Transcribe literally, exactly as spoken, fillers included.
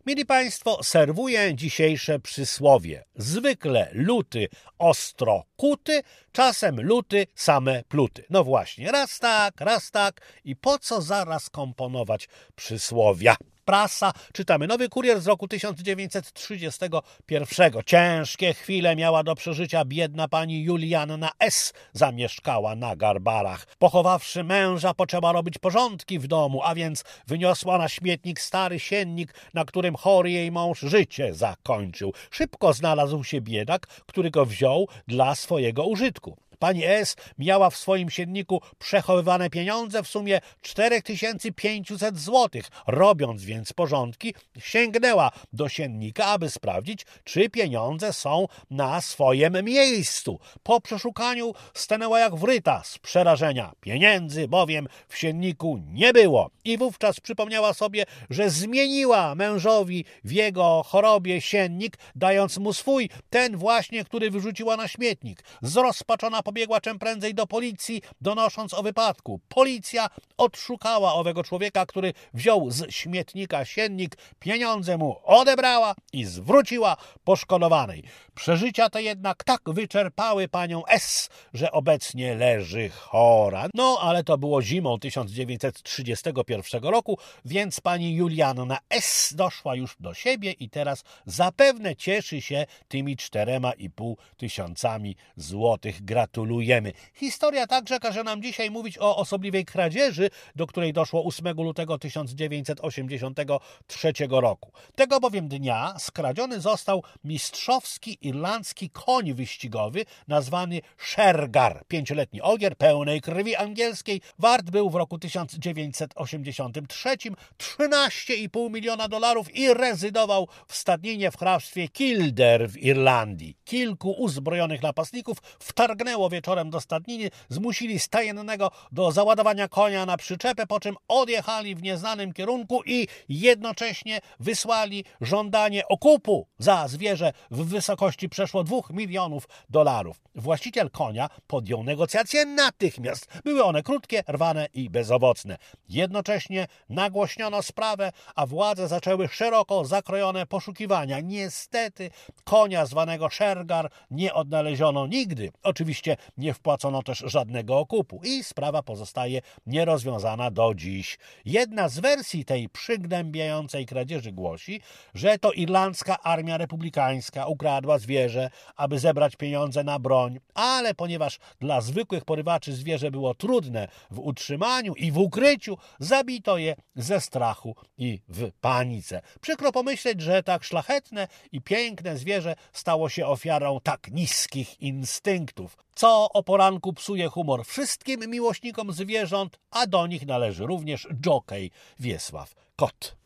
Mili Państwo, serwuję dzisiejsze przysłowie. Zwykle luty ostro kuty, czasem luty same pluty. No właśnie, raz tak, raz tak i po co zaraz komponować przysłowia? Prasa, czytamy, Nowy Kurier z roku tysiąc dziewięćset trzydziestego pierwszego. Ciężkie chwile miała do przeżycia biedna pani Julianna S. Zamieszkała na Garbarach. Pochowawszy męża, poczęła robić porządki w domu, a więc wyniosła na śmietnik stary siennik, na którym chory jej mąż życie zakończył. Szybko znalazł się biedak, który go wziął dla swojego użytku. Pani S. miała w swoim sienniku przechowywane pieniądze w sumie cztery tysiące pięćset złotych. Robiąc więc porządki, sięgnęła do siennika, aby sprawdzić, czy pieniądze są na swoim miejscu. Po przeszukaniu stanęła jak wryta z przerażenia. Pieniędzy bowiem w sienniku nie było. I wówczas przypomniała sobie, że zmieniła mężowi w jego chorobie siennik, dając mu swój, ten właśnie, który wyrzuciła na śmietnik. Zrozpaczona pobiegła czym prędzej do policji, donosząc o wypadku. Policja odszukała owego człowieka, który wziął z śmietnika siennik, pieniądze mu odebrała i zwróciła poszkodowanej. Przeżycia te jednak tak wyczerpały panią S., że obecnie leży chora. No, ale to było zimą tysiąc dziewięćset trzydziestego pierwszego roku, więc pani Julianna S. doszła już do siebie i teraz zapewne cieszy się tymi czterema i pół tysiącami złotych. Gratulujemy. Historia także każe nam dzisiaj mówić o osobliwej kradzieży, do której doszło ósmego lutego tysiąc dziewięćset osiemdziesiątego trzeciego roku. Tego bowiem dnia skradziony został mistrzowski irlandzki koń wyścigowy nazwany Shergar. Pięcioletni ogier pełnej krwi angielskiej wart był w roku tysiąc dziewięćset osiemdziesiątym trzecim trzynaście i pół miliona dolarów i rezydował w stadninie w hrabstwie Kildare w Irlandii. Kilku uzbrojonych napastników wtargnęło wieczorem do stadniny, zmusili stajennego do załadowania konia na przyczepę, po czym odjechali w nieznanym kierunku i jednocześnie wysłali żądanie okupu za zwierzę w wysokości przeszło dwóch milionów dolarów. Właściciel konia podjął negocjacje natychmiast. Były one krótkie, rwane i bezowocne. Jednocześnie nagłośniono sprawę, a władze zaczęły szeroko zakrojone poszukiwania. Niestety konia zwanego Shergar nie odnaleziono nigdy. Oczywiście nie wpłacono też żadnego okupu i sprawa pozostaje nierozwiązana do dziś. Jedna z wersji tej przygnębiającej kradzieży głosi, że to irlandzka armia republikańska ukradła zwierzę, aby zebrać pieniądze na broń, ale ponieważ dla zwykłych porywaczy zwierzę było trudne w utrzymaniu i w ukryciu, zabito je ze strachu i w panice. Przykro pomyśleć, że tak szlachetne i piękne zwierzę stało się ofiarą tak niskich instynktów, co o poranku psuje humor wszystkim miłośnikom zwierząt, a do nich należy również dżokej Wiesław Kot.